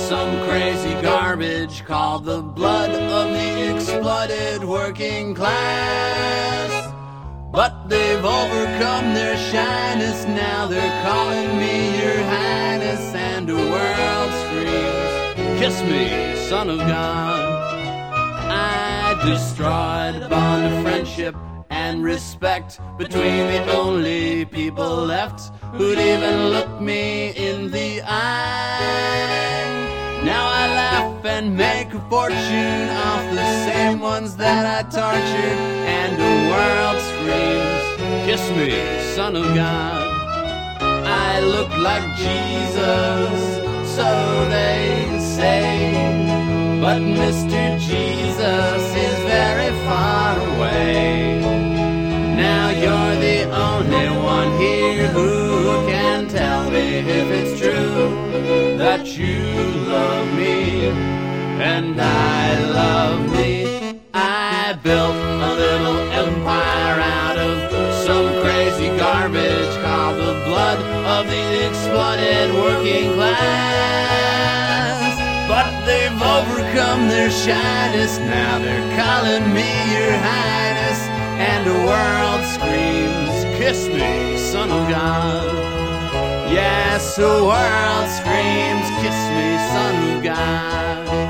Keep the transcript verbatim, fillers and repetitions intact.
some crazy garbage called the blood of the exploited working class. But they've overcome their shyness, now they're calling me your highness, and the world screams, kiss me, son of God. I destroyed the bond of friendship and respect between the only people left who'd even look me in the eye. Now I laugh and make a fortune off the same ones that I tortured, and the world screams, kiss me, son of God. I look like Jesus, so they say, but Mister Jesus is very far away. Now you're the only one here who can tell me if it's true that you love me and I love me. I built a little empire out of some crazy garbage called the blood of the exploited working class. But they've overcome their shyness, now they're calling me your highness, and the world screams, kiss me, son of God. Yes, the world screams, kiss me, son of God.